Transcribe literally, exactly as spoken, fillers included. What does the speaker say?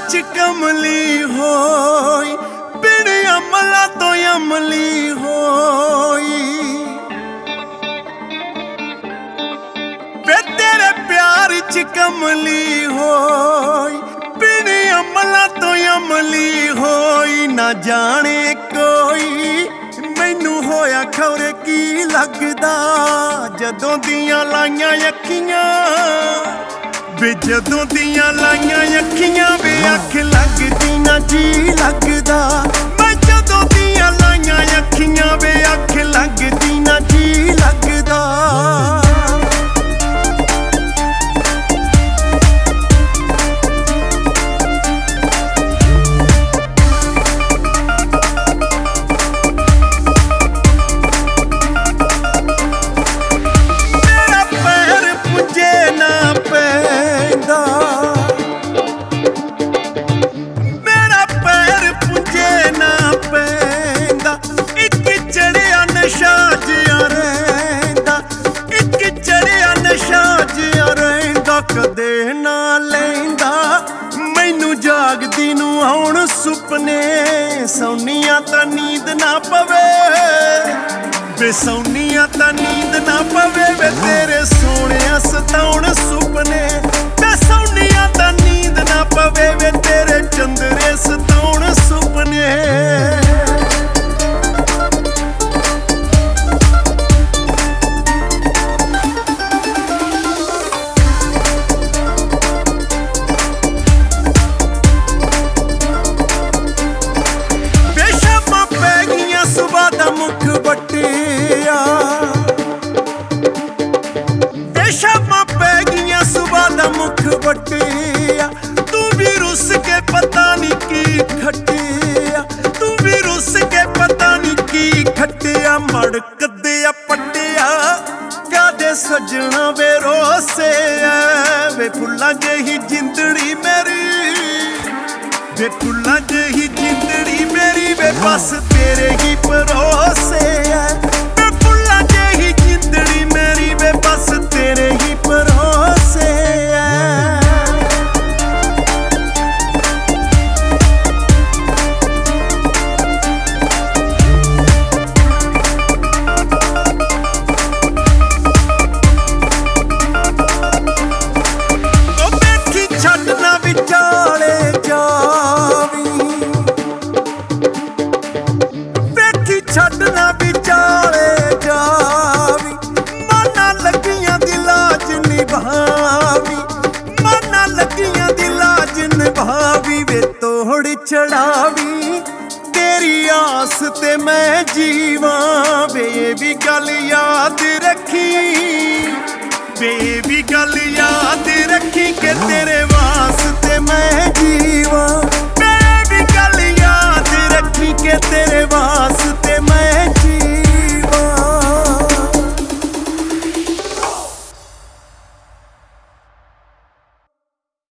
च कमली होई, बिन अमला तो अमली होई। वे तेरे प्यार च कमली होई, बिन अमला तो अमली होई। ना जाने कोई मैनू होया खौरे की लगदा, जदों दियां लाइयां अखियां वे जदों दियां लाइयां अखियां वे अख लगदी ना जी लगदा। मैं जदों दियां लाइयां अखियां वे अख लगदी ना जी लगदा। कदे ना लैंदा मैनू जागदी नू आउण सुपने, सौनिया तां नींद ना पवे वे सौनिया तां नींद ना पवे। वे तेरे सोहणिया सताउण सुपने, वे सौनिया तां नींद ना पवे। वे तेरे चंदरे सताउण सुपने। मुख बटिया वे शामां पै गियां सुबह दा मुख बटिया। तू भी रुस के पता नी की खटिया, तू भी रुस के पता नी की खटिया। मड़क दिया पटिया कादे सजना वे रोसे ऐ। वे फुल्लां जेही जिंदड़ी मेरी, वे फुल्लां जेही जिंदड़ी मेरी। वे बस तेरे ही भरोसे है, वे फुल्लां जेही जिंदड़ी मेरी। वे बस तेरे ही भरोसे है। ओ बैठी छड्डना विचाले जावी, छड्डना विचाले जावी। माना लगियां दी लाज निभावी, माना लगियां दी लाज निभावी। वे तोड़ चढ़ावी तेरी आस ते मैं जीवां। वे भी गल याद रखी, वे भी गल याद रखी के तेरे वास्ते मैं जीवां। वे भी गल याद रखी के तेरे वास्ते